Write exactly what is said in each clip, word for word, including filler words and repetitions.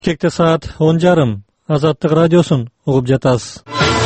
Кекте саат он жарым. Азаттык радиосун угуп жатасыз.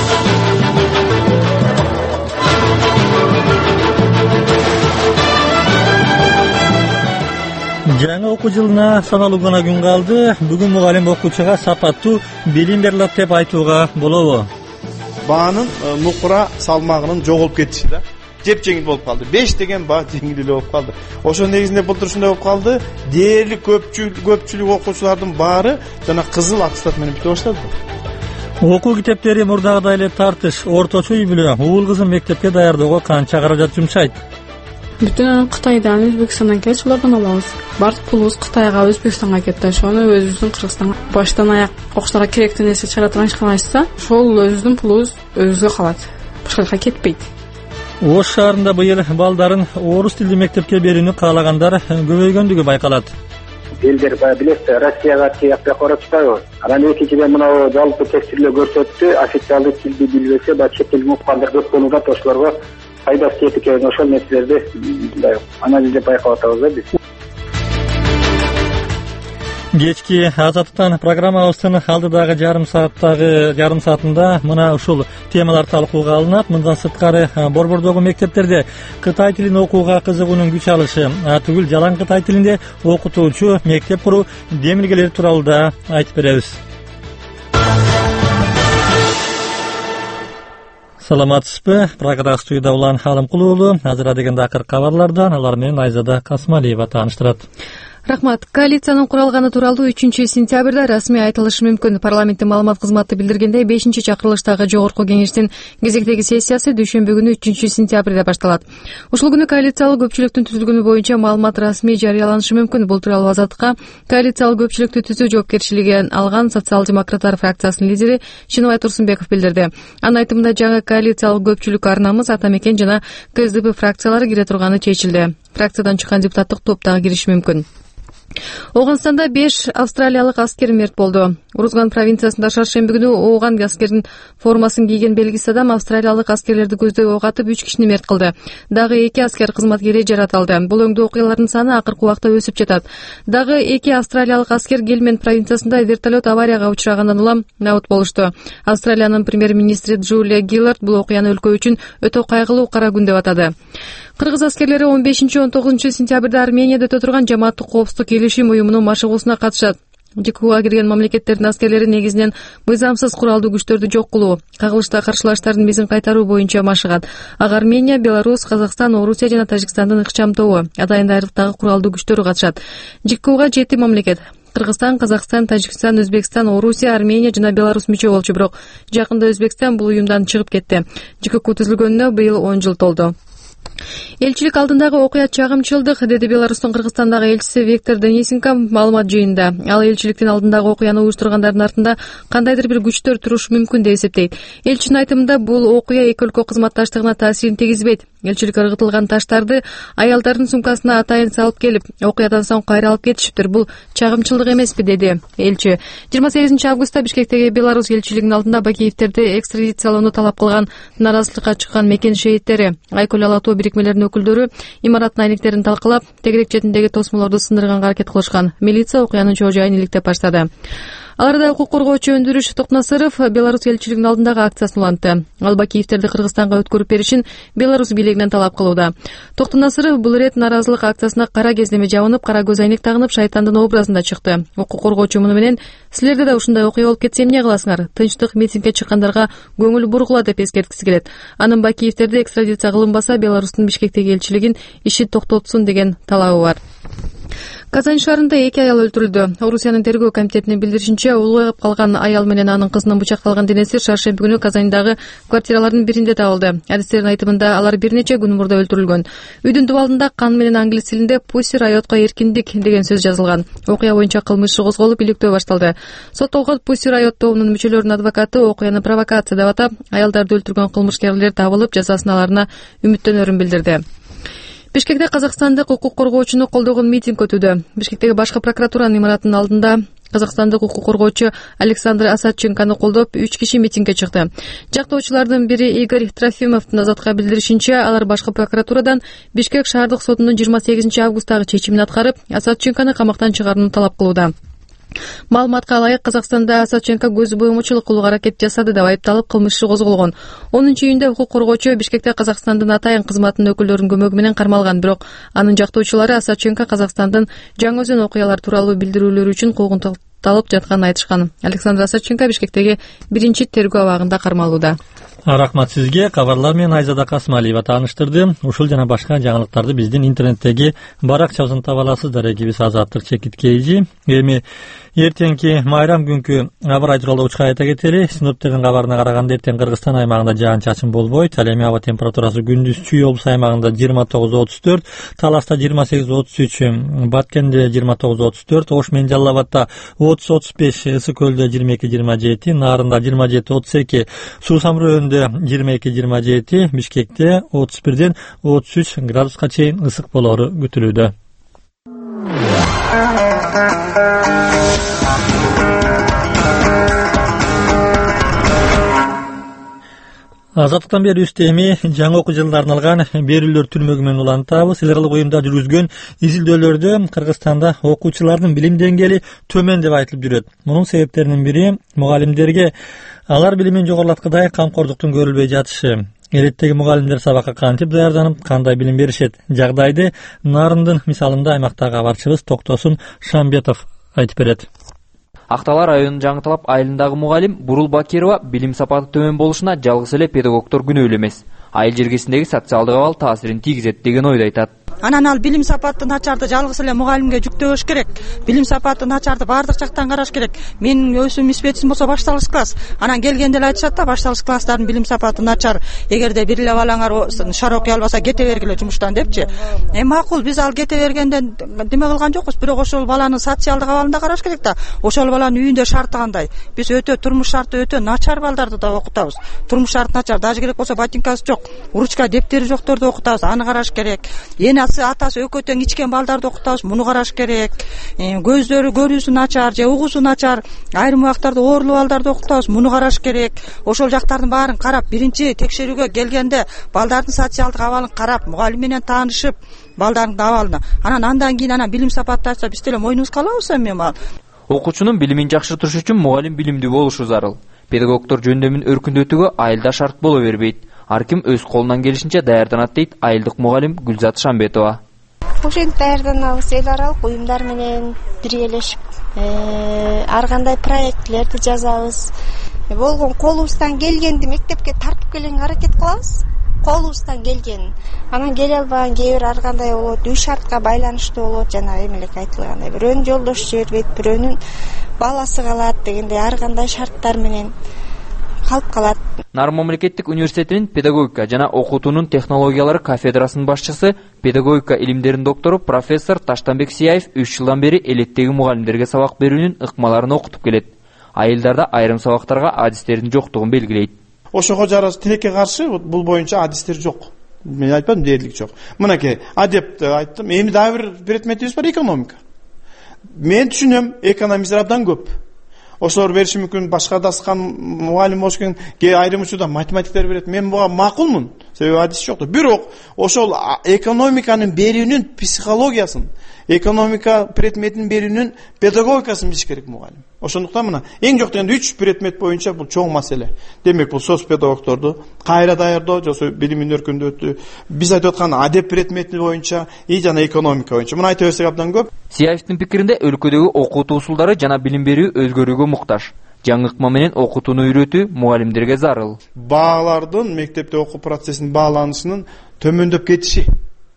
Жаңы окуу жылына саналуу гана күн калды. Бүгүн мугалим окуучуга сапаттуу билим берилет деп айтууга болобу? Баанын нукура салмагынын жоголуп кетиши да жеп жеңил болуп калды. беш деген баа жеңил эле болуп калды. Ошо негизинде былтыр ушундай болуп калды. Дээрлик көпчүлүк көпчүлүк окуучулардын баары жана кызыл аттестат менен бүтө баштады. Окуу китептери мурдагыдай эле тартыш, орточо үй бүлө уул кызын мектепке даярдоого канча каражат жумшайт? Бүтүн Кытайдан, Өзбекстандан келип улардан алабыз. Бардык пулубуз Кытайга, Өзбекстанга кетти. Ошону өзүбүздүн Кыргызстанга баштан аяк окуучуларга керектүү нерсе чыгарат ишкана ачса, ошол өзүбүздүн пулубуз өзүбүзгө калат. Башка жака кетпейт. Ош шаарында быйыл балдарын орус тилдүү мектепке берүүнү каалагандар көбөйгөндүгү байкалат. Элдер баягы билесиз, Россияга тияк бияка карачпайбы? Анан экинчиден мына жалпы текшерүүлөр көрсөттү, официалдуу тилди билбесе, баягы чет тилин уккандар көп болууда, ошолорго пайдасы жетип экен. Ошол нерселерди анализдеп байкап атабыз да биз. Кечки Азаттыктан программабыздын алдыдагы жарым сааттагы жарым саатында мына ушул темалар талкууга алынат. Мындан сырткары борбордогу мектептерде кытай тилин окууга кызыгуунун күч алышы, түгүл жалаң кытай тилинде окутуучу мектеп куруу демилгелери тууралуу да айтып беребиз. Саламатсызбы? Программа студияда Улан Халымкулуу уулу. Азыр адегенде акыр кабарлардан алар менен Айзада Касмалиева тааныштырат. Рахмат. Коалициянын куралганы тууралуу үчүнчү сентябрда расмий айтылышы мүмкүн. Парламенттин маалымат кызматы билдиргендей, бешинчи чакырылыштагы жогорку кеңештин кезектеги сессиясы дүйшөмбү күнү үчүнчү сентябрда башталат. Ушул күнү коалициялык көпчүлүктүн түзүлгөнү боюнча маалымат расмий жарыяланышы мүмкүн. Бул тууралуу Азаттыкка коалициялык көпчүлүктү түзүү жоопкерчилигин алган социал-демократтар фракциясынын лидери Шыныбай Турсунбеков билдирди. Анын айтымында жаңы коалициялык көпчүлүк арнамыз Ата Мекен жана КСДП фракциялары кире турганы чечилди. Фракциядан чыккан депутаттык топ дагы кириши мүмкүн. Оганстанда беш австралиялык аскер мерт болду. Урузган провинциясында шаршемби күнү Ооган аскердин формасын кийген белгисиз адам австралиялык аскерлерди көздөй ок атып үч кишини мерт кылды. Дагы эки аскер кызматкери жаратылды. Бул өңдүү окуялардын саны акыркы убакта өсүп жатат. Дагы эки австралиялык аскер Гельмент провинциясында вертолет аварияга учрагандан улам набыт болушту. Австралиянын премьер-министри Джулия Гиллард бул окуяны өлкө үчүн өтө кайгылуу кара күн деп атады. Кыргыз аскерлери он бешинчи он тогузунчу сентябрда Арменияда өтө турган жамааттык коопсуздук келишим уюмунун машыгуусуна катышат. ЖКУга кирген мамлекеттердин аскерлери негизинен мыйзамсыз куралдуу күчтөрдү жок кылуу, кагылышта каршылаштардын безин кайтаруу боюнча машыгат. Ага Армения, Беларусь, Казакстан, Орусия жана Тажикстандын ыкчам тобу, атайын дайрыктагы куралдуу күчтөрү катышат. ЖКУга жети мамлекет Кыргызстан, Казакстан, Тажикстан, Өзбекстан, Орусия, Армения жана Беларусь мүчө болчу, бирок жакында Өзбекстан бул уюмдан чыгып кетти. ЖКУ түзүлгөнүнө быйыл он жыл толду. Элчилик алдындагы окуя чагымчылдык, деди Беларустун Кыргызстандагы элчиси Виктор Денисенко маалымат жыйынында. Ал элчиликтин алдындагы окуяны уюштургандардын артында кандайдыр бир күчтөр турушу мүмкүн деп эсептейт. Элчинин айтымында бул окуя эки өлкө кызматташтыгына таасирин тийгизбейт. Элчилик ыргытылган таштарды аялдардын сумкасына атайын салып келип, окуядан соң кайра алып кетишиптир. Бул чагымчылдык эмеспи, деди элчи. жыйырма сегизинчи августта Бишкектеги Беларусь элчилигинин алдында Бакиевтерди экстрадициялоону талап кылган наразылыкка чыккан мекен шейиттери, Айкөл Алатуу бирикмелеринин өкүлдөрү имараттын айнектерин талкалап, тегерек четиндеги тосмолорду сындырганга аракет кылышкан. Милиция окуянын чоо жайын иликтеп баштады. Аларда укук коргоочу Өндүрүш Токнасыров Беларусь элчилигинин алдындагы акциясын улантты. Ал Бакиевтерди Кыргызстанга өткөрүп беришин Беларусь бийлигинен талап кылууда. Токнасыров бул ирет наразылык акциясына кара кезлеме жабынып, кара көз айнек тагынып, шайтандын образында чыкты. Укук коргоочу муну менен силерде да ушундай окуя болуп кетсе эмне кыласыңар? Тынчтык митингге чыккандарга көңүл бургула деп эскерткиси келет. Анын Бакиевтерди экстрадиция кылынбаса, Беларустун Бишкектеги элчилигин иши токтотсун деген талабы бар. Казань шаарында эки аял өлтүрүлдү. Орусиянын тергөө комитетинин билдиришинче, улугайып калган аял менен анын кызынын бычакталган денеси шаршемби күнү Казандагы квартиралардын биринде табылды. Адистердин айтымында алар бир нече күн мурда өлтүрүлгөн. Үйдүн дубалында кан менен англис тилинде «Pussy Riot'ка эркиндик» деген сөз жазылган. Окуя боюнча кылмыш иши козголуп, иликтөө башталды. Соттолгон Pussy Riot тобунун мүчөлөрүнүн адвокаты окуяны провокация деп атап, аялдарды өлтүргөн кылмышкерлер табылып, жазасын аларына үмүттөнөрүн билдирди. Бишкекте казакстандык укук коргоочуну колдогон митинг өтүүдө. Бишкектеги башкы прокуратуранын имаратынын алдында казакстандык укук коргоочу Александр Асадченкону колдоп үч киши митингге чыкты. Жактоочулардын бири Игорь Трофимовдун Азатка билдиришинче, алар башкы прокуратурадан Бишкек шаардык сотунун жыйырма сегизинчи августтагы чечимин аткарып, Асадченкону камактан чыгарууну талап кылууда. Маалыматка ылайык, Казакстанда Савченко көз боюмчулук кылууга аракет жасады деп айыпталып кылмыш иши козголгон. онунчу июнда укук коргоочу Бишкекте Казакстандын атайын кызматынын өкүлдөрүнүн көмөгү менен кармалган, бирок анын жактоочулары Савченко Казакстандын Жаңы Өзөн окуялар тууралуу билдирүүлөрү үчүн куугунтукталып жатканын айтышкан. Александр Савченко Бишкектеги биринчи тергөө абагында кармалууда. Рахмат сизге. Кабарлар менен Айзада Касмалиева тааныштырды. Ушул жана башка жаңылыктарды биздин интернеттеги баракчабыздан таба аласыздар. Экибиз Азаттык Чекит Кейжи. Эми эртеңки майрам күнкү аба тууралуу учка айта кетели. Синоптиктин кабарына караганда эртең Кыргызстан аймагында жаан-чачын болбойт. Ал эми аба температурасы күндүз Чүй облус аймагында жыйырма тогуз отуз төрт, Таласта жыйырма сегиз отуз үч, Баткенде жыйырма тогуз отуз төрт, Ош менен Жалал Абадда отуз отуз беш, Ысык Көлдө жыйырма эки жыйырма жети, Нарында жыйырма жети отуз эки, Суу Самыр районунда жыйырма эки жыйырма жети, Бишкекте отуз бирден отуз үч градуска чейин ысык болору күтүлүүдө. Азаттыктан берүүбүздө эми жаңы окуу жылына арналган берүүлөр түрмөгү менен улантабыз. Илгарлык уюмда жүргүзгөн изилдөөлөрдө Кыргызстанда окуучулардын билим деңгээли төмөн деп айтылып жүрөт. Мунун себептеринин бири мугалимдерге алар билимин жогорулаткыдай камкордуктун көрүлбөй жатышы. Эреттеги мугалимдер сабакка кантип даярданып, кандай билим беришет? Жагдайды Нарындын мисалында аймактагы кабарчыбыз Токтосун Шамбетов айтып берет. Актала районунун Жаңы Талап айылындагы мугалим Бурул Бакирова билим сапаты төмөн болушуна жалгыз эле педагогдор күнөөлүү эмес, айыл жергесиндеги социалдык абал таасирин тийгизет деген ойду айтат. Анан ал билим сапаты начарды жалгыз эле мугалимге жүктөбөш керек. Билим сапаты начарды баардык жактан караш керек. Менин өсүм испетим болсо башталгыч класс. Анан келгенде эле айтышат да, башталгыч класстардын билим сапаты начар. Эгерде бир эле балаңар шар окуй албаса кете бергиле жумуштан депчи. Э макул, биз ал кете бергенде деме кылган жокпуз, бирок ошол баланын социалдык абалын да караш керек да. Ошол баланын үйүндө шарты кандай? Биз өтө турмуш шарты өтө начар балдарды да окутабыз. Турмуш шарты начар, даже керек болсо ботинкасы жок, ручка, дептери жокторду окутабыз. Аны караш керек. Энасы, атасы өкөтөң ичкен балдарды окутабыз. Муну караш керек. Көздөрү көрүүсү начар же угуусу начар, айрым убактарда оорулуу балдарды окутабыз. Муну караш керек. Ошол жактардын баарын карап, биринчи текшерүүгө келгенде балдардын социалдык абалын карап, мугалим менен таанышып, балдардын абалына. Анан андан кийин анан билим сапаты айтса, биз деле мойнубузга алабыз эми ал. Окуучунун билимин жакшыртыш үчүн мугалим билимдүү болушу зарыл. Педагогдор жөндөмүн өркүндөтүүгө айылда шарт боло бербейт. Ар ким өз колунан келишинче даярданат дейт айылдык мугалим Гүлзат Шамбетова. Ошентип даярданабыз, эл аралык уюмдар менен биргелешип, ар кандай проектлерди жазабыз. Болгон колубуздан келгенди мектепке тартып келгенге аракет кылабыз. Колубуздан келген. Анан келе албаган кээ бир ар кандай болот, үй шартка байланыштуу болот, жана эмелек айтылгандай. Бирөөнүн жолдошу жибербейт, бирөөнүн баласы калат дегендей ар кандай шарттар менен калып калат. Нарын мамлекеттик университетинин педагогика жана окутуунун технологиялары кафедрасынын башчысы, педагогика илимдеринин доктору профессор Таштанбек Сияев үч жылдан бери элеттеги мугалимдерге сабак берүүнүн ыкмаларын окутуп келет. Айылдарда айрым сабактарга адистердин жоктугун белгилейт. Ошого жараша тилекке каршы бул боюнча адистер жок. Мен айтпадым, дээрлик жок. Мынакей адепти айттым. Эми дагы бир предметибиз бар, экономика. Мен түшүнөм, экономисттер абдан көп. Ошолор бериши мүмкүн, башка дасыкан мугалим болушкан, кээ айрым учурда математиктер берет. Мен буга макулмун, себеби адис жок. Бирок ошол экономиканын берүүнүн психологиясын, экономика предметин берүүнүн педагогикасын билиш керек мугалим. Ошондуктан мына эң жок дегенде үч предмет боюнча бул чоң маселе. Демек бул соц педагогдорду кайра даярдоо, жосо билимин өркүндөтүү, биз айтып аткан адеп предмети боюнча и жана экономика боюнча. Муну айта берсек абдан көп. Сияевдин пикиринде өлкөдөгү окутуу усулдары жана билим берүү өзгөрүүгө муктаж. Жаңы ыкма менен окутууну үйрөтүү мугалимдерге зарыл. Баалардын мектепте окуу процессинин бааланышынын төмөндөп кетиши,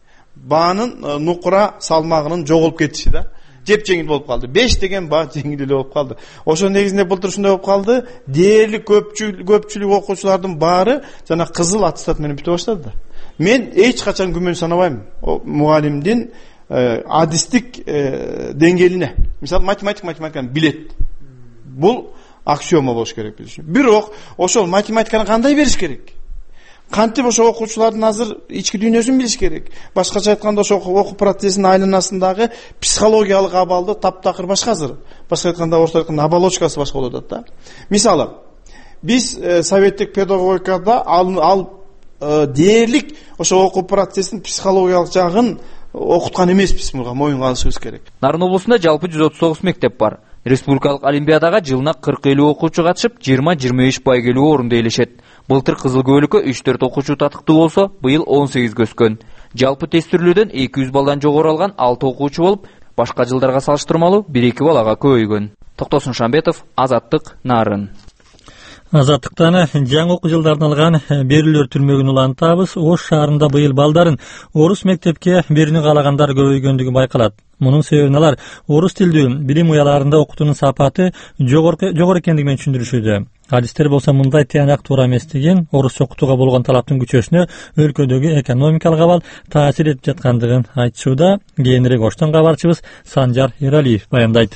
баанын нукура салмагынын жоголуп кетиши да. Жеп жеңил болуп калды. беш деген баа жеңил эле болуп калды. Ошо негизинде былтыр ушундай болуп калды. Дээрлик көпчүлүк көпчүлүк окуучулардын баары жана кызыл аттестат менен бүтө баштады да. Мен эч качан күмөн санабайм мугалимдин адистик деңгээлине. Мисалы математик математиканы билет. Бул аксиома болуш керек биз үчүн. Бирок ошол математиканы кандай бериш керек? Кантип ошо окуучулардын азыр ички дүйнөсүн билиш керек. Башкача айтканда ошо окуу процессинин айланасындагы психологиялык абалды таптакыр башка азыр. Башка айтканда орто айтканда оболочкасы башка болуп атат да. Мисалы, биз э, советтик педагогикада ал, ал э, дээрлик ошо окуу процессинин психологиялык жагын окуткан эмеспиз, муга моюнга алышыбыз керек. Нарын облусунда жалпы жүз отуз тогуз мектеп бар. Республикалык олимпиадага жылына кырк элүү окуучу катышып, жыйырма жыйырма беш байгелүү орунду ээлешет. Былтыр Кызыл Көбөлүккө үч төрт окуучу татыктуу болсо, быйыл он сегизге өскөн. Жалпы тестүрлүүдөн эки жүз балдан жогору алган алты окуучу болуп, башка жылдарга салыштырмалуу бир эки балага көбөйгөн. Токтосун Шамбетов, Азаттык, Нарын. Азаттыктан жаңы окуу жылдарына алган берүүлөр түрмөгүн улантабыз. Ош шаарында быйыл балдарын орус мектепке берүүнү каалагандар көбөйгөндүгү байкалат. Мунун себебин алар орус тилдүү билим уяларында окутуунун сапаты жогорку жогору экендигин түшүндүрүшүүдө. Адистер болсо мындай тыянак туура эмес деген, орусча окутууга болгон талаптын күчөсүнө өлкөдөгү экономикалык абал таасир этип жаткандыгын айтышууда. Кийинирээк Оштон кабарчыбыз Санжар Эралиев баяндайт.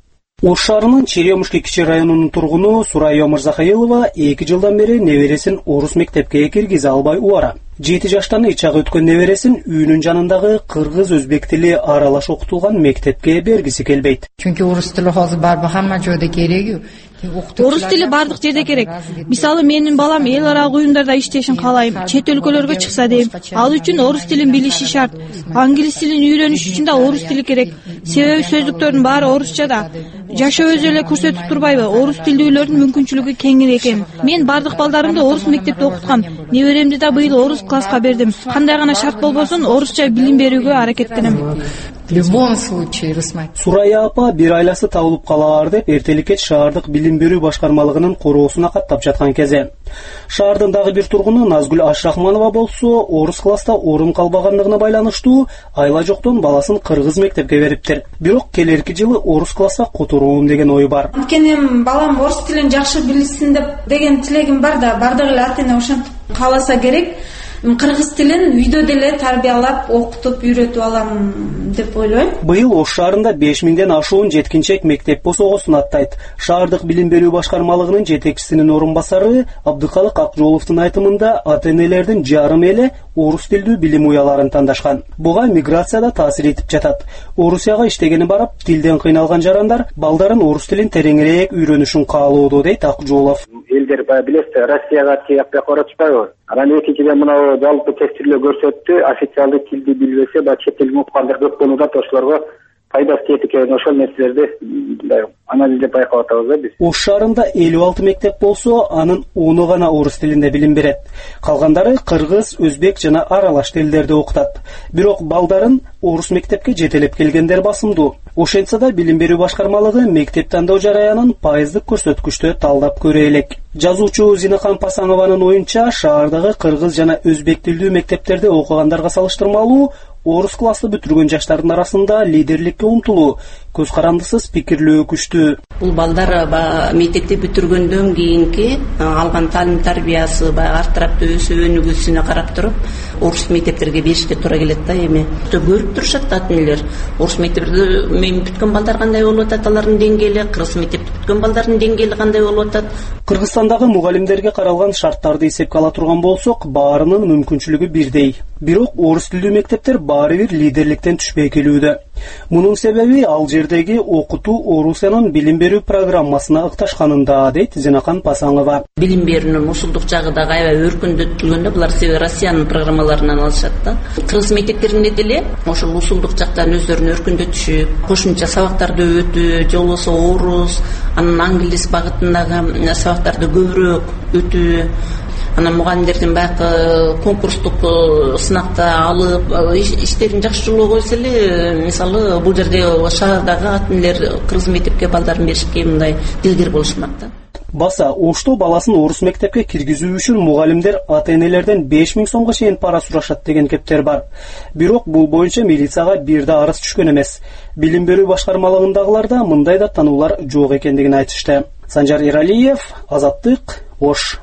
Ош шаарынын Черемушки кичи районунун тургуну Сурайя Мырзахаилова эки жылдан бери небересин орус мектепке киргизе албай убара. жети жаштан ичак өткөн небересин үйүнүн жанындагы кыргыз өзбек тили аралаш окутулган мектепке бергиси келбейт. Чүнки орус тили азыр барбы хамма жерде керек. Орус тили бардык жерде керек. Мисалы менин балам эл аралык уюмдарда иштешин каалайм, чет өлкөлөргө чыкса дейм. Ал үчүн орус тилин билиши шарт. Англис тилин үйрөнүш үчүн да орус тили керек. Себеби сөздүктөрдүн баары орусчада. Жашоо өзү эле көрсөтүп турбайбы? Орус тилдүүлөрдүн мүмкүнчүлүгү кеңири экен. Мен бардык балдарымды орус мектепте окуткам. Неберемди да быйыл орус класска бердим. Кандай гана шарт болбосун орусча билим берүүгө аракеттенем. В любом случае, Сурайя апа бир айласы табылып калаар деп эртеликке шаардык билим берүү башкармалыгынын короосуна каттап жаткан кезде. Шаардын дагы бир тургуну Назгүл Ашрахманова болсо, орус класста орун калбагандыгына байланыштуу айла жоктон баласын кыргыз мектепке бериптир. Бирок келерки жылы орус класска которуум деген ой бар. Анткени балам орус тилин жакшы билсин деп деген тилегим бар да, бардык эле ата эне ошентип кааласа керек. Кыргыз тилин үйдө деле тарбиялап, окутуп, үйрөтүп алам деп ойлойм. Быйыл Ош шаарында беш миңден ашуун жеткинчек мектеп босогосун аттайт. Шаардык билим берүү башкармалыгынын жетекчисинин орун басары Абдыкалык Акжоловдун айтымында ата энелердин жарым эле орус тилдүү билим уяларын тандашкан. Буга миграцияда таасир этип жатат. Орусияга иштегени барып, тилден кыйналган жарандар балдарын орус тилин тереңирээк үйрөнүшүн каалоодо дейт Акжолов. Элдер баягы билесиз, Россияга тияп каратышпайбы? Анан экинчиден мына жалпы тестирлөө көрсөттү, официалдык тилди билбесе, ба чет тилин уккандар көп болууда, ошолорго пайдасы тиет экен. Ошол нерселерди анализдеп байкап атабыз да биз. Ош шаарында элүү алты мектеп болсо, анын ону гана орус тилинде билим берет. Калгандары кыргыз, өзбек жана аралаш тилдерде окутат. Бирок балдарын орус мектепке жетелеп келгендер басымдуу. Ошентсе да билим берүү башкармалыгы мектеп тандоо жараянын пайыздык көрсөткүчтө талдап көрө элек. Жазуучу Зинахан Пасанованын оюнча, шаардагы кыргыз жана өзбек тилдүү мектептерде окугандарга салыштырмалуу орус классы бүтүргөн жаштардын арасында лидерликке умтулуу, көз карандысыз пикирлөө күчтүү. Бул балдар мектепти бүтүргөндөн кийинки алган таалим тарбиясы баягы арттырап өсүп өнүгүүсүнө карап туруп, орус мектептерге беришке туура келет да. Эми көрүп турушат ата энелер. Орус мектептерде мен бүткөн балдар кандай болуп атат, алардын деңгээли, кыргыз мектепти бүткөн балдардын деңгээли кандай болуп атат. Кыргызстандагы мугалимдерге каралган шарттарды эсепке ала турган болсок, баарынын мүмкүнчүлүгү бирдей. Бирок орус тилдүү мектептер баары бир лидерликтен түшпөй келүүдө. Мунун себеби ал жердеги окутуу Орусиянын билим берүү программасына ыкташканында, дейт Зинахан Пасанова. Билим берүүнүн ушулдук жагы да аябай өркүндөтүлгөндө, булар себеби Россиянын программаларынан алышат да. Кыргыз мектептеринде деле ошол ушулдук жактан өздөрүн өркүндөтүшүп, кошумча сабактарды өтүү, же болбосо орус, анан англис багытындагы сабактарды көбүрөөк өтүү, анан мугалимдердин баягы конкурстук сынакта алып иштерин жакшы жолго койсо эле, мисалы бул жерде шаардагы ата энелер кыргыз мектепке балдарын беришке мындай дилгир болушмак да. Баса Ошто баласын орус мектепке киргизүү үчүн мугалимдер ата энелерден беш миң сомго чейин пара сурашат деген кептер бар. Бирок бул боюнча милицияга бир да арыз түшкөн эмес. Билим берүү башкармалыгындагыларда мындай да тануулар жок экендигин айтышты. Санжар Эралиев, Азаттык, Ош.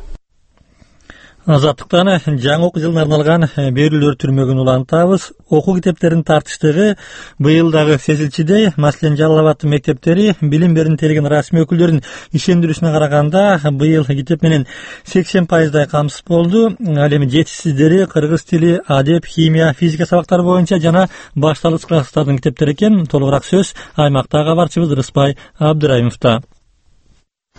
Азаттыктан жаңы окуу жылына арналган берүүлөр түрмөгүн улантабыз. Окуу китептеринин тартыштыгы быйыл дагы сезилчүдөй. Маселен, Жалал Абадтын мектептери билим берүүнү тейлеген расмий өкүлдөрдүн ишендирүүсүнө караганда быйыл китеп менен сексен пайыздай камсыз болду. Ал эми жетишсиздери кыргыз тили, адеп, химия, физика сабактары боюнча жана башталгыч класстардын китептери экен. Толугураак сөз аймактагы кабарчыбыз Рыспай Абдырайымовдо.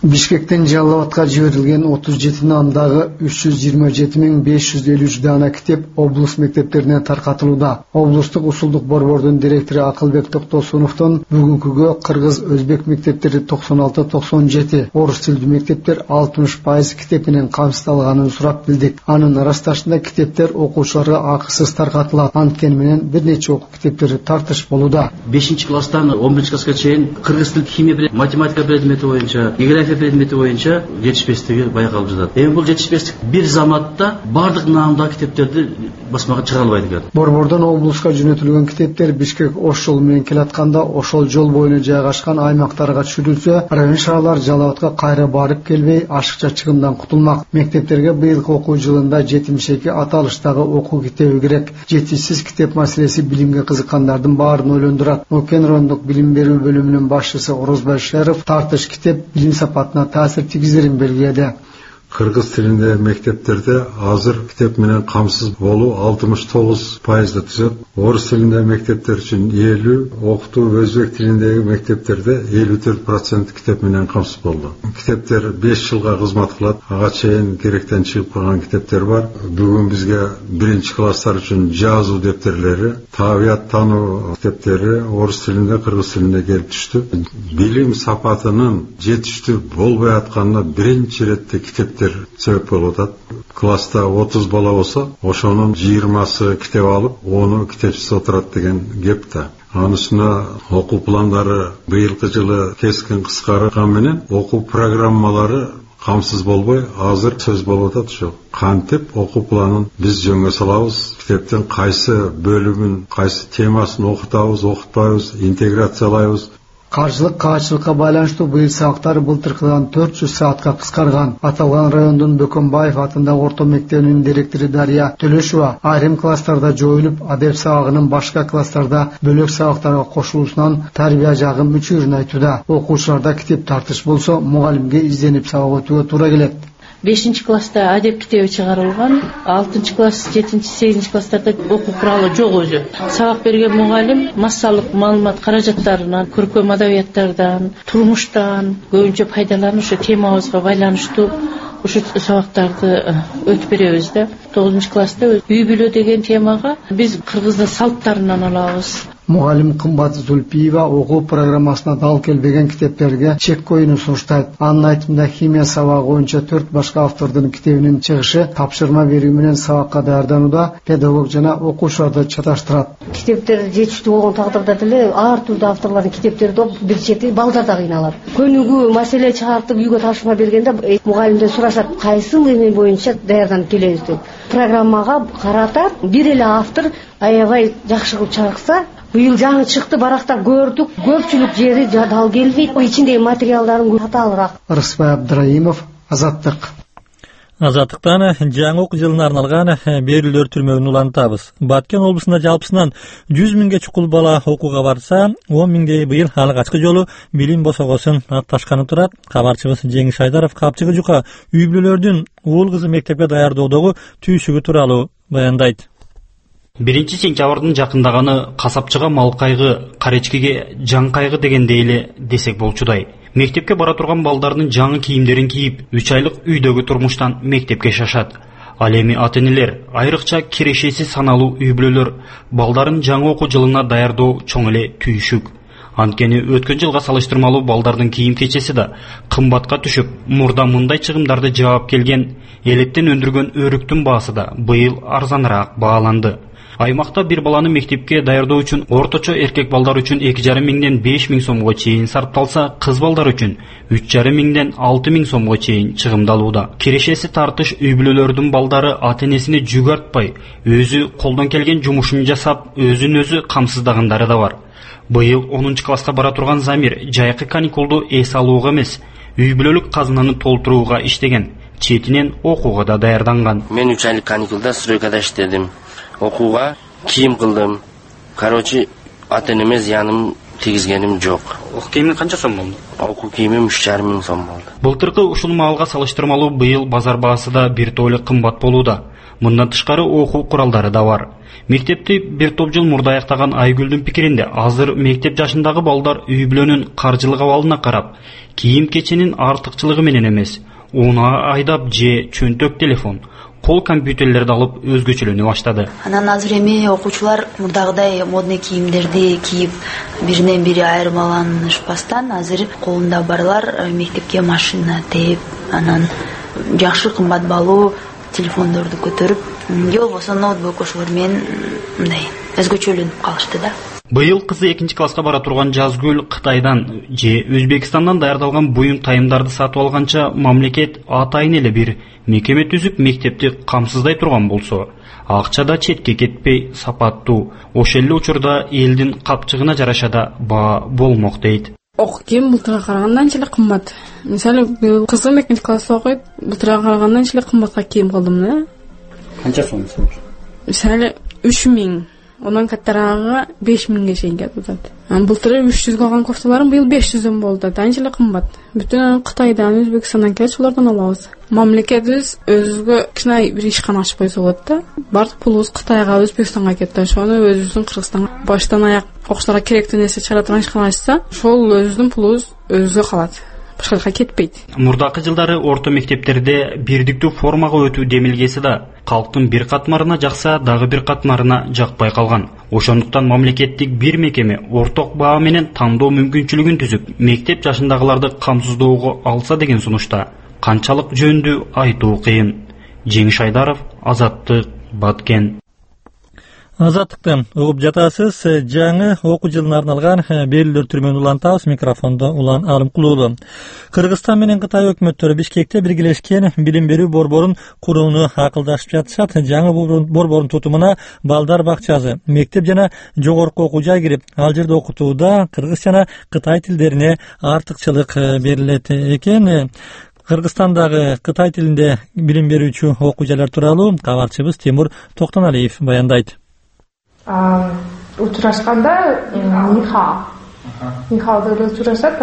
Бишкектен Жалал Абадка жиберилген отуз жети номдагы үч жүз жыйырма жети миң беш жүз элүү үч дана китеп облус мектептерине таркатылууда. Облустук усулдук борбордун директору Акылбек Токтосуновдон бүгүнкүгө кыргыз, өзбек мектептери токсон алты токсон жети, орус тилдүү мектептер алтымыш пайыз китеп менен камсыздалганын сурап билдик. Анын ырасташында китептер окуучуларга акысыз таркатылат. Анткени менен бир нече окуу китептери тартыш болууда. бешинчи класстан он биринчи класска чейин кыргыз тил, химия, математика предмети боюнча, география предмети боюнча жетишпестиги байкалып жатат. Эми бул жетишпестик бир заматта бардык наамдагы китептерди басмага чыгара албайт экен. Борбордон облуска жөнөтүлгөн китептер Бишкек Ош жолу менен келатканда ошол жол боюна жайгашкан аймактарга түшүрүлсө, район шаарлар Жалал Абадка кайра барып келбей ашыкча чыгымдан кутулмак. Мектептерге быйылкы окуу жылында жетимиш эки аталыштагы окуу китеби керек. Жетишсиз китеп маселеси билимге кызыккандардын баарын ойлондурат. Окен райондук билим берүү бөлүмүнүн башчысы Орозбай Шеров тартыш китеп билим сапатына таасир тийгизерин белгиледи. Кыргыз тилинде мектептерде азыр китеп менен камсыз болуу алтымыш тогуз пайызды түзөт. Орус тилинде мектептер үчүн элүү, окутуу өзбек тилиндеги мектептерде элүү төрт процент китеп менен камсыз болду. Китептер беш жылга кызмат кылат. Ага чейин керектен чыгып калган китептер бар. Бүгүн бизге биринчи класстар үчүн жазуу дептерлери, табият таануу китептери орус тилинде, кыргыз тилинде келип түштү. Билим сапатынын жетиштүү болбой атканына биринчи иретте китептер себеп болуп атат. Класста отуз бала болсо, ошонун жыйырмасы китеп алып, onu китепсиз отурат деген кеп да. Анын үстүнө окуу пландары быйылкы жылы кескин кыскарган менен окуу программалары камсыз болбой, азыр сөз болуп атат ушу. Кантип окуу планын биз жөнгө салабыз, китептин кайсы бөлүмүн, кайсы темасын окутабыз, окутпайбыз, интеграциялайбыз. Каржылык каачылыкка байланыштуу быйыл сабактар былтыркыдан төрт жүз саатка кыскарган. Аталган райондун Бөкөнбаев атындагы орто мектебинин директору Дарья Төлөшова айрым класстарда жоюлуп, адеп сабагынын башка класстарда бөлөк сабактарга кошулуусунан тарбия жагы мүчүрүн айтууда. Окуучуларда китеп тартыш болсо, мугалимге изденип сабак өтүүгө туура келет. бешинчи класста адеп китеби чыгарылган, алтынчы класс, жетинчи, сегизинчи класстарда окуу куралы жок өзү. Сабак берген мугалим массалык маалымат каражаттарынан, көркөм адабияттардан, турмуштан көбүнчө пайдаланып, ушу темабызга байланыштуу ушу сабактарды өтүп беребиз да. тогузунчу класста үй бүлө деген темага биз кыргыздын салттарынан алабыз. Мугалим Кымбат Зульпиева окуу программасына дал келбеген китептерге чек коюуну сунуштайт. Анын айтымында химия сабагы боюнча төрт башка автордун китебинин чыгышы тапшырма берүү менен сабакка даярданууда педагог жана окуучуларды чаташтырат. Китептер жетиштүү болгон тагдырда деле ар түрдүү авторлордун китептери деп бир чети балдар да кыйналат. Көнүгүү маселе чыгартып үйгө тапшырма бергенде мугалимден сурашат, кайсыл эме боюнча даярданып келебиз деп. Программага карата бир эле автор аябай жакшы кылып чыгарса, быйыл жаңы чыкты, барактар көрдүк, көпчүлүк жери дал келбейт. Ичиндеги материалдарын татаалыраак. Рыспай Абдрайымов, Азаттык. Азаттыктан жаңы окуу жылына арналган берүүлөр түрмөгүн улантабыз. Баткен облусунда жалпысынан жүз миңге чукул бала окууга барса, он миңдей быйыл алгачкы жолу билим босогосун атташканы турат. Кабарчыбыз Жеңиш Айдаров Капчыгы жука үй бүлөлөрдүн уул кызы мектепке даярдоодогу түйшүгү тууралуу баяндайт. биринчи сентябрдын жакындаганы касапчыга мал кайгы, каречкеге жан кайгы дегендей эле десек болчудай. Мектепке бара турган балдардын жаңы кийимдерин кийип, үч айлык үйдөгү турмуштан мектепке шашат. Ал эми ата-энелер, айрыкча кирешеси саналуу үй бүлөлөр балдарын жаңы окуу жылына даярдоо чоң эле түйшүк. Анткени өткөн жылга салыштырмалуу балдардын кийим кечеси да кымбатка түшүп, мурда мындай чыгымдарды жаап келген, элеттен өндүргөн өрүктүн баасы да быйыл арзаныраак бааланды. Аймакта бир баланы мектепке даярдоо үчүн орточо эркек балдар үчүн эки жарым миңден беш миң сомго чейин сарпталса, кыз балдар үчүн үч жарым миңден алты миң сомго чейин чыгымдалууда. Кирешеси тартыш үй бүлөлөрдүн балдары ата-энесине жүк артпай, өзү колдон келген жумушун жасап, өзүн өзү камсыздагандары да бар. Быйыл онунчу класска бара турган Замир жайкы каникулду эс алууга эмес, үй бүлөлүк казынаны толтурууга иштеген, четинен окууга да даярданган. Мен үч айлык каникулда стройкада иштедим. Окууга кийим кылдым. Короче, ата-энеме зыяным тийгизгеним жок. Окуу кийимин канча сом болду? Окуу кийимим үч жарым миң сом болду. Былтыркы ушул маалга салыштырмалуу быйыл базар баасы да бир тойлы кымбат болууда. Мындан тышкары окуу куралдары да бар. Мектепти бир топ жыл мурда аяктаган Айгүлдүн пикиринде, азыр мектеп жашындагы балдар үй бүлөнүн каржылык абалына карап, кийим кеченин артыкчылыгы менен эмес, унаа айдап же чөнтөк телефон, кол компьютерлерди алып өзгөчөлөнө баштады. Анан азыр эми окуучулар мурдагыдай модный кийимдерди кийип, биринен бири айырмаланышпастан, азыр колунда барлар мектепке машина тээп, анан жакшы кымбат баалуу телефондорду көтөрүп, же болбосо ноутбук ошолор менен мындай өзгөчөлөнүп калышты да. Быйыл кызы экинчи класска бара турган Жазгүл Кытайдан же Өзбекстандан даярдалган буюм тайымдарды сатып алганча мамлекет атайын эле бир мекеме түзүп мектепти камсыздай турган болсо, акча да четке кетпей сапаттуу, ошол эле учурда элдин капчыгына жараша да баа болмок дейт. Окуу кийим былтырга караганда анча эле кымбат. Мисалы, кызым экинчи класста окуйт, былтырга караганда анча эле кымбатка кийим кылдым да. Канча сом мисалы? Мисалы үч миң. Ondan kattarağı beş mingge чейин кетип атат. Былтыр үч жүзгө алган кофталарым быйыл беш жүздөн болду. Анча эле кымбат. Бүтүн Кытайдан, Өзбекстандан келип улардан алабыз. Мамлекетибиз өзүгө кичине бир ишкана ачып койсо болот да. Бардык пулубуз Кытайга, Өзбекстанга кетти. Ошону өзүбүздүн Кыргызстанга баштан аяк окуучуларга керектүү нерсе чыгара турган ишкана ачса, ошол өзүбүздүн пулубуз өзүгө калат. Башка жака кетпейт. Мурдакы жылдары орто мектептерде бирдиктүү формага өтүү демилгеси да калктын бир катмарына жакса, дагы бир катмарына жакпай калган. Ошондуктан мамлекеттик бир мекеме орток баа менен тандоо мүмкүнчүлүгүн түзүп, мектеп жашындагыларды камсыздоого алса деген сунушта. Канчалык жөндү айтуу кыйын. Жеңиш Айдаров, Азаттык, Баткен. Азаттыктан угуп жатасыз. Жаңы окуу жылына арналган берүүлөр түрмөн улантабыз. Микрофондо Улан Алымкулуулу. Кыргызстан менен Кытай өкмөттөрү Бишкекте биргелешкен билим берүү борборун курууну акылдашып жатышат. Жаңы борбордун тутумуна балдар бакчасы, мектеп жана жогорку окуу жай кирип, ал жерде окутууда кыргыз жана кытай тилдерине артыкчылык берилет экен. Кыргызстандагы кытай тилинде билим берүүчү окуу жайлар тууралуу кабарчыбыз Тимур Токтоналиев баяндайт. Учурашканда нихао. Нихао деп учурашат.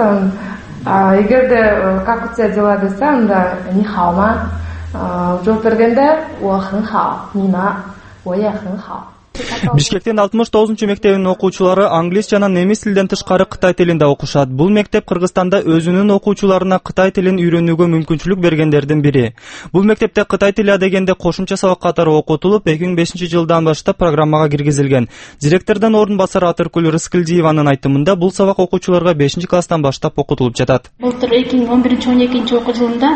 Эгерде как у тебя дела десе, анда нихао ма. Жооп бергенде уахынхао, нина, уяхынхао. Бишкектин алтымыш тогузунчу мектебинин окуучулары англис жана немис тилден тышкары кытай тилинде окушат. Бул мектеп Кыргызстанда өзүнүн окуучуларына кытай тилин үйрөнүүгө мүмкүнчүлүк бергендердин бири. Бул мектепте кытай тили адегенде кошумча сабак катары окутулуп, эки миң бешинчи жылдан баштап программага киргизилген. Директордун ордун басары Атыркүл Рыскылдиеванын айтымында бул сабак окуучуларга бешинчи класстан баштап окутулуп жатат. Былтыр эки миң он биринчи он экинчи окуу жылында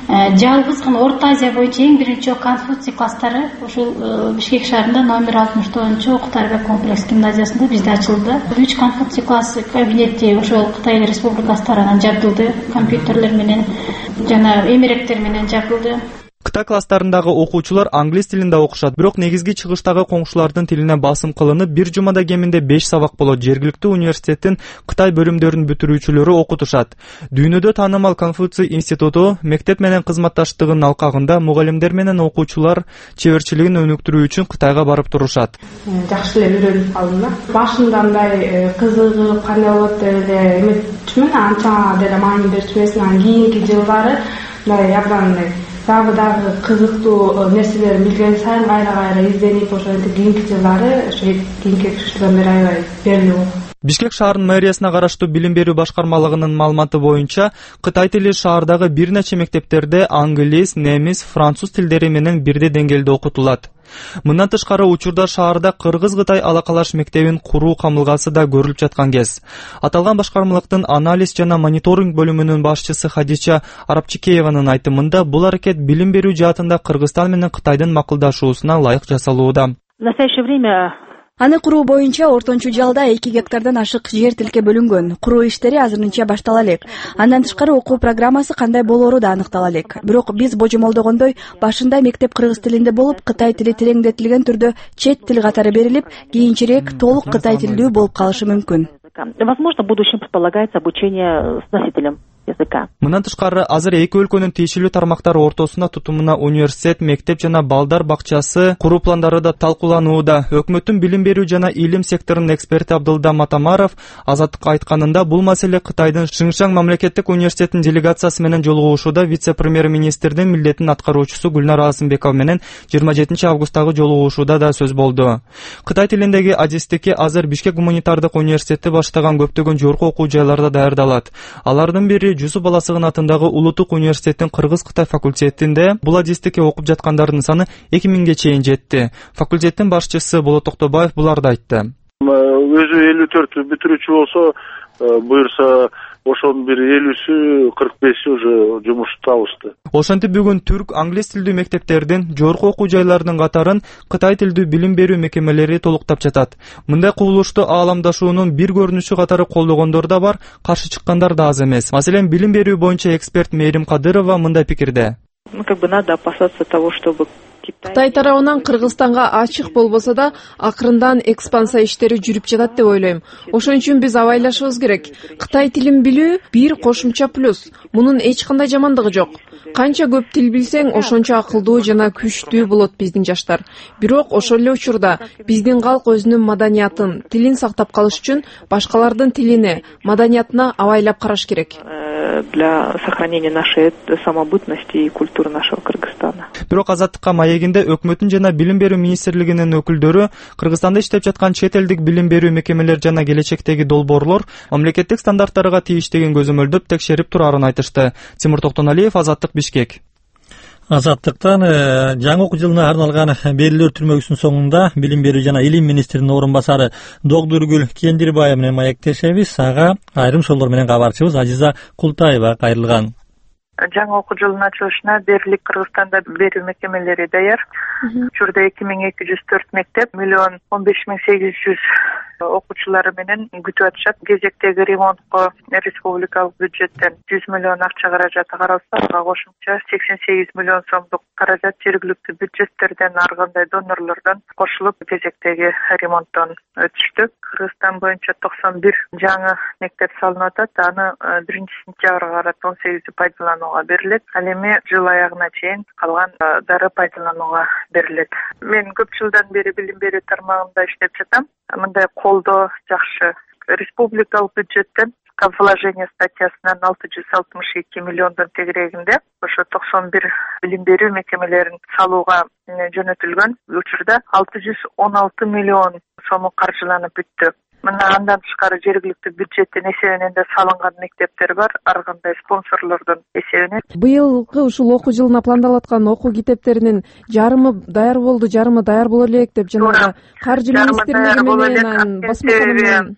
жалгыз гана Орто Азия боюнча эң биринчи Конфуций класстары ушул Бишкек шаарында номер алтымыш тогузунчу Кутарбек комплекс гимназиясында бизде ачылды. үч Конфуций классы кабинети ошол Кытай Республикасы тарабынан жабдылды, компьютерлер менен жана эмеректер менен жабдылды. Кытай класстарындагы окуучулар англис тилинде окушат, бирок негизги чыгыштагы коңшулардын тилине басым кылынып, бир жумада кеминде беш сабак болот. Жергиликтүү университеттин Кытай бөлүмдөрүнүн бүтүрүүчүлөрү окутушат. Дүйнөдө таанымал Конфуций институту мектеп менен кызматташтыгынын алкагында мугалимдер менен окуучулар чеберчилигин өнүктүрүү үчүн Кытайга барып турушат. Жакшы эле үйрөнүп калдым да. Башында мындай кызыгып, кандай болот деп эле эметчүмүн, анча деле маани берчүмесин. Анан кийинки жылдары мындай абдан дагы дагы кызыктуу нерселерин билген сайын кайра кайра изденип, ошентип кийинки жылдары ошо кийинки үч жылдан бери аябай берилип. Бишкек шаарынын мэриясына караштуу билим берүү башкармалыгынын маалыматы боюнча, кытай тили шаардагы бир нече мектептерде англис, немис, француз тилдери менен бирдей деңгээлде окутулат. Мындан тышкары учурда шаарда Кыргыз-Кытай алакалаш мектебин куруу камылгасы да көрүлүп жаткан кез. Аталган башкармалыктын анализ жана мониторинг бөлүмүнүн башчысы Хадича Арапчикееванын айтымында бул аракет билим берүү жаатында Кыргызстан менен Кытайдын макулдашуусуна ылайык жасалууда. В настоящее время аны куруу боюнча ортончу жалда эки гектардан ашык жер тилке бөлүнгөн. Куруу иштери азырынча баштала элек. Андан тышкары окуу программасы кандай болоору да аныктала элек. Бирок биз божомолдогондой башында мектеп кыргыз тилинде болуп, кытай тили тереңдетилген түрдө чет тил катары берилип, кийинчерээк толук кытай тилдүү болуп калышы мүмкүн. Возможно, в будущем предполагается обучение с носителем языка. Мындан тышкары азыр эки өлкөнүн тиешелүү тармактары ортосуна тутумуна университет, мектеп жана балдар бакчасы куруу пландары да талкууланууда. Өкмөттүн билим берүү жана илим секторунун эксперти Абдылда Матамаров Азаттыкка айтканында бул маселе Кытайдын Шыңшаң мамлекеттик университетинин делегациясы менен жолугушууда вице-премьер-министрдин милдетин аткаруучусу Гүлнара Асымбекова менен жыйырма жетинчи августтагы жолугушууда да сөз болду. Кытай тилиндеги адистикке азыр Бишкек гуманитардык университети баштаган көптөгөн жогорку окуу жайларда даярдалат. Алардын бири Жусуп Баласыгын атындагы Улуттук университеттин Кыргыз-Кытай факультетинде бул адистикке окуп жаткандардын саны эки миңге чейин жетти. Факультеттин башчысы Болот Токтобаев буларды айтты. Өзү элүү төрт бүтүрүүчү болсо, буюрса ошонун бир элүүсү кырк беши уже жумуш табышты. Ошентип бүгүн түрк, англис тилдүү мектептердин, жогорку окуу жайларынын катарын Кытай тилдүү билим берүү мекемелери толуктап жатат. Мындай кубулушту ааламдашуунун бир көрүнүшү катары колдогондор да бар, каршы чыккандар да аз эмес. Маселен, билим берүү боюнча эксперт Мээрим Кадырова мындай пикирде. Ну, как бы надо опасаться того, чтобы Кытай тарабынан Кыргызстанга ачык болбосо да акырындан экспансия иштери жүрүп жатат деп ойлойм. Ошон үчүн биз абайлашыбыз керек. Кытай тилин билүү бир кошумча плюс. Мунун эч кандай жамандыгы жок. Канча көп тил билсең, ошончо акылдуу жана күчтүү болот биздин жаштар. Бирок ошол эле учурда биздин калк өзүнүн маданиятын, тилин сактап калыш үчүн башкалардын тилине, маданиятына абайлап караш керек. Для сохранения нашей самобытности и культуры нашего Кыргызстана. Бирок Азаттыкка маегинде өкмөттүн жана билим берүү министрлигинин өкүлдөрү Кыргызстанда иштеп жаткан чет элдик билим берүү мекемелер жана келечектеги долбоорлор мамлекеттик стандарттарга тийиштигин көзөмөлдөп текшерип турарын айтышты. Тимур Токтоналиев, Азаттык, Бишкек. Азаттыктан жаңы окуу жылына арналган берүүлөр түрмөгүсүнүн соңунда билим берүү жана илим министринин орун басары Догдургүл Кендирбаева менен маектешебиз. Ага айрым соолор менен кабарчыбыз Азиза Култаева кайрылган. Жаңы окуу жылынын ачылышына дээрлик Кыргызстанда берүү мекемелери даяр. Учурда эки миң эки жүз төрт мектеп, миллион он беш миң сегиз жүз окуучулары менен күтүп атышат. Кезектеги ремонтко республикалык бюджеттен жүз миллион акча каражаты каралса, ага кошумча сексен сегиз миллион сомдук каражат жергиликтүү бюджеттерден, ар кандай донорлордон кошулуп кезектеги ремонттон өтүштү. Кыргызстан боюнча токсон бир жаңы мектеп салынып атат. Аны биринчи сентябрга карата он сегизи пайдаланууга берилет. Ал эми жыл аягына чейин калгандары пайдаланууга берилет. Мен көп жылдан бери билим берүү тармагында иштеп жатам. Мындай колдоо жакшы. Республикалык бюджеттен вложение статьясынан алты жүз алтымыш эки миллиондон тегерегинде ошо токсон бир билим берүү мекемелерин салууга жөнөтүлгөн. Учурда алты жүз он алты миллион сому каржыланып бүттү. Мына андан тышкары жергиликтүү бюджеттин эсебинен да салынган мектептер бар, ар кандай спонсорлордун эсебинен. Быйылкы ушул окуу жылына пландалып аткан окуу китептеринин жарымы даяр болду, жарымы даяр боло элек деп жанагы каржы министрлиги менен басмаканы менен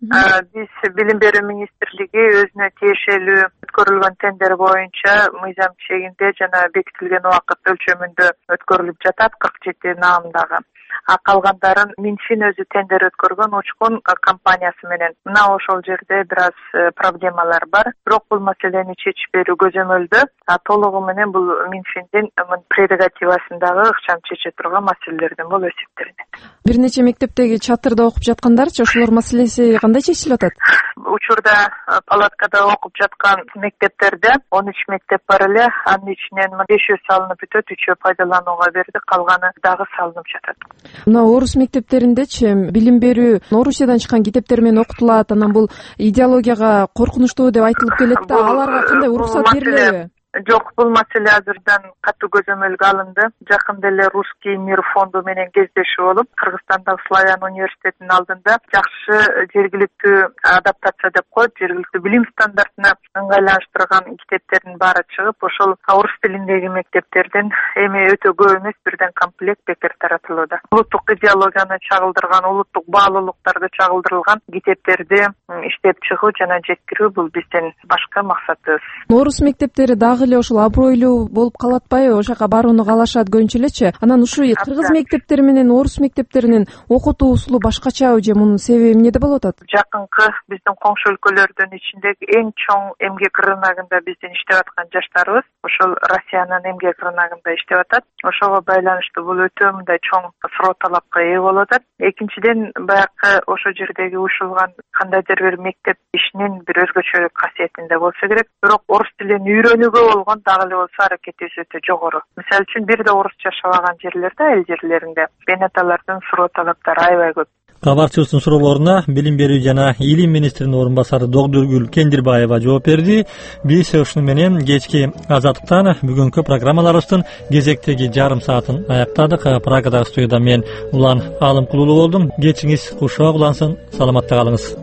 биз билим берүү министрлиги өзүнө тиешелүү өткөрүлгөн тендер боюнча мыйзам чегинде жана бекитилген убакыт өлчөмүндө өткөрүлүп жатат кырк жети наамдагы. А калгандарын Минфин өзү тендер өткөргөн учкун компаниясы менен. Мына ошол жерде бир аз проблемалар бар. Бирок бул маселени чечип берүү көзөмөлдө, а толугу менен бул Минфиндин прерогативасындагы ыкчам чече турган маселелерден болуп эсептелинет. Бир нече мектептеги чатырда окуп жаткандарчы ошолор маселеси кандай чечилип атат? Учурда палаткада окуп жаткан мектептерде он үч мектеп бар эле. Анын ичинен бешөө салынып бүтөт, үчөө пайдаланууга берди, калганы дагы салынып жатат. Мына орус мектептериндечи билим берүү Орусиядан чыккан китептер менен окутулат, анан бул идеологияга коркунучтуу деп айтылып келет да, аларга кандай уруксат берилеби? Жок, бул маселе азырдан катуу көзөмөлгө алынды. Жакында эле Русский мир фонду менен кездешүү болуп, Кыргызстандагы Славян университетинин алдында жакшы жергиликтүү адаптация деп коет, жергиликтүү билим стандартына ыңгайлаштырган китептердин баары чыгып, ошол орус тилиндеги мектептерден эми өтө көп эмес бирден комплект бекер таратылууда. Улуттук идеологияны чагылдырган, улуттук баалуулуктарды чагылдырылган китептерди иштеп чыгуу жана жеткирүү бул биздин башкы максатыбыз. Орус мектептери дагы эле ошол абройлуу болуп калат атпайбы? Ошол жака барууну каалашат көбүнчө элечи. Анан ушул кыргыз мектептери менен орус мектептеринин окутуу усулу башкачабы же мунун себеби эмнеде болуп атат? Жакынкы биздин коңшу өлкөлөрдүн ичиндеги эң чоң эмгек рыногунда биздин иштеп аткан жаштарыбыз ошол Россиянын эмгек рыногунда иштеп атат. Ошого байланыштуу бул өтө мындай чоң суроо талапка ээ болуп атат. Экинчиден, баягы ошо жердеги ушулган кандайдыр бир мектеп ишинин бир өзгөчөлүк касиетинде болсо керек. Бирок орус тилин үйрөнүүгө болгон дагы эле болсо аракетибиз өтө жогору. Мисалы үчүн бир да орус жашабаган жерлерде, эл жерлеринде бенаталардын суроо талаптары аябай көп. Кабарчыбыздын суроолоруна билим берүү жана илим министринин орун басары Догдургүл Кендирбаева жооп берди. Биз ушуну менен кечки Азаттыктан бүгүнкү программаларыбыздын кезектеги жарым саатын аяктадык. Прагадагы студияда мен Улан Алымкулуулу болдум. Кечиңиз кушак улансын, саламатта калыңыз.